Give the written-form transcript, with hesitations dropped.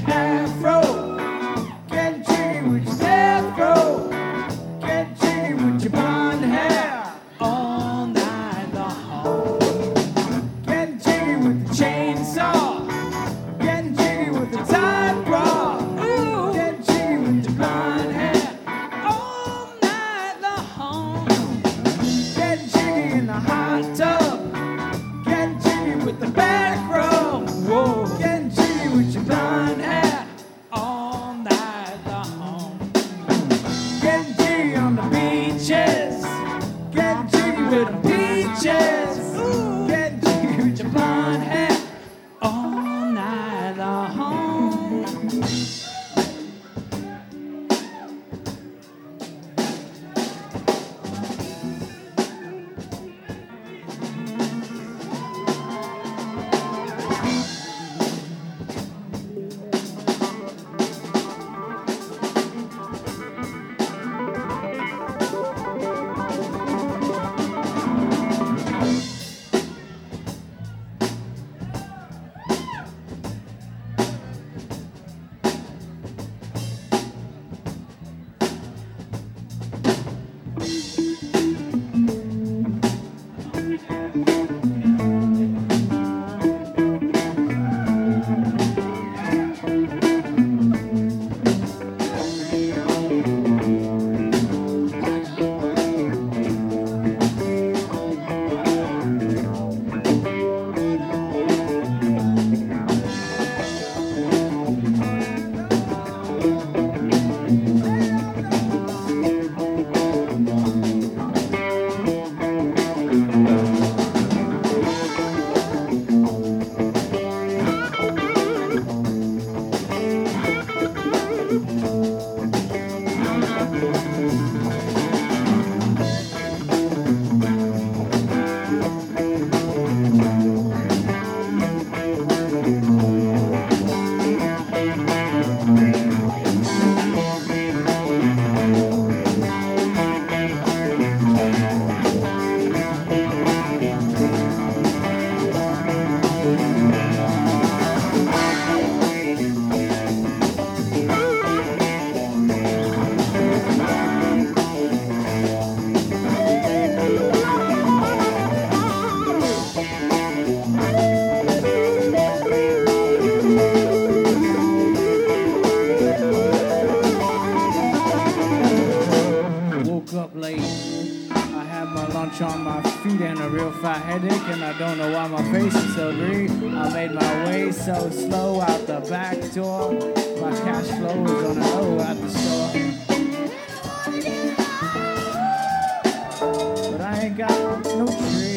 afro. Getting jiggy with your death row. Getting jiggy with your blonde hair all night long. Getting jiggy with the chainsaw. Getting jiggy with the tight bra. Ooh. Getting jiggy with your blonde hair all night long. Getting jiggy in the hot tub. Getting jiggy with the back row. Whoa. Getting jiggy with your blonde hair all night long. Getting jiggy on the beaches. Getting jiggy with the peaches. Ooh. Getting jiggy with your blonde hair all night long. Woke up late. I had my lunch on my feet and a real fat headache, and I don't know why my face is so green. I made my way so slow out the back door. My cash flow was on a low at the store. But I ain't got no tree.